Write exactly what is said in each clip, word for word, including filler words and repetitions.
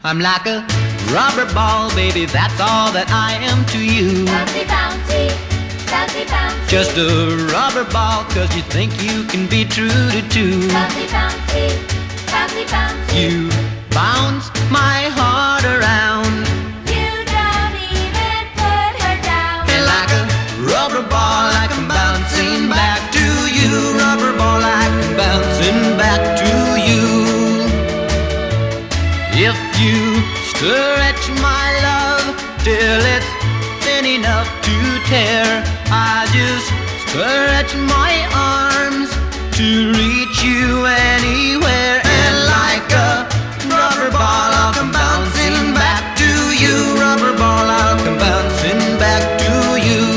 I'm like a rubber ball, baby, that's all that I am to you. Bouncy, bouncy, bouncy, bouncy. Just a rubber ball, cause you think you can be true to two. Bouncy, bouncy, bouncy, bouncy. You bounce my heart around. You don't even put her down. And like a rubber ball, I come bouncing back to you. Rubber ball, I come bouncing back to you. If you stretch my love till it's thin enough to tear, I just stretch my arms to reach you anywhere. And like a rubber ball, I'll come bouncing back to you. Rubber ball, I'll come bouncing back to you.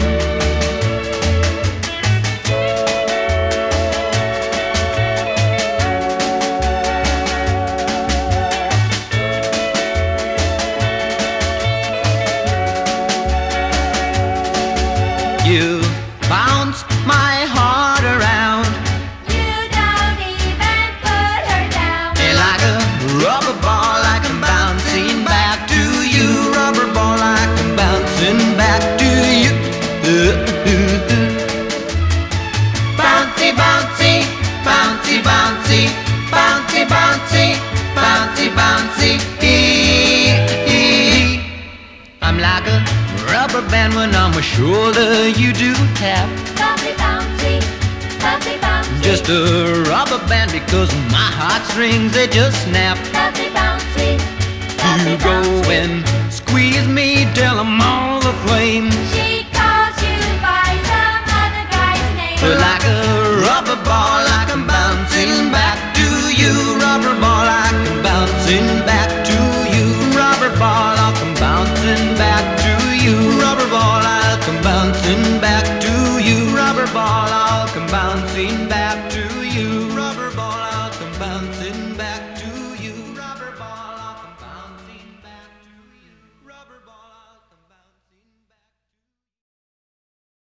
You bounce my heart around. You don't even put her down. And like a rubber ball, I come bouncing back to you. Rubber ball, I come bouncing back to you. Bouncy, bouncy, bouncy, bouncy, bouncy, bouncy, bouncy, bouncy. I'm like a rubber band when on my shoulder you do tap. Bouncy, bouncy, bouncy, bouncy. Just a rubber band because my heartstrings they just snap. Bouncy, bouncy, bouncy, You go bouncy. and squeeze me till I'm all aflame. She calls you by some other guy's name. Like a rubber ball, I come bouncing back to you. Rubber ball, I come bouncing back to you. Rubber ball, I'll come bouncing back to you. Rubber ball, I'll come bouncing back.